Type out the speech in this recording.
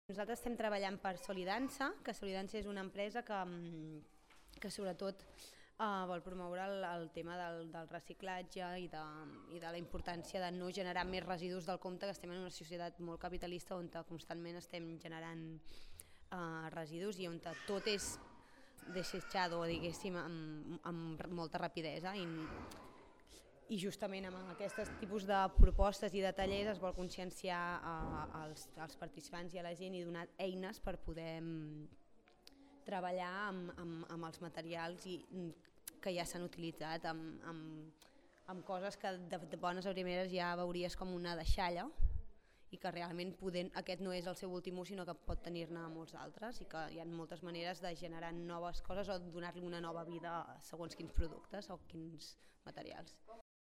Nosaltres estem treballant per Solidança, que Solidança és una empresa que sobretot vol promoure el tema del reciclatge i de la importància de no generar més residus del compte, que estem en una societat molt capitalista on constantment estem generant residus i on tot és desechado, diguéssim, amb molta rapidesa. I justament amb aquests tipus de propostes i de tallers es vol conscienciar als participants i a la gent i donar eines per poder treballar amb els materials que ja s'han utilitzat, amb coses que de bones a primeres ja veuries com una deixalla i que realment aquest no és el seu últim ús, sinó que pot tenir-ne molts altres i que hi ha moltes maneres de generar noves coses o donar-li una nova vida segons quins productes o quins materials.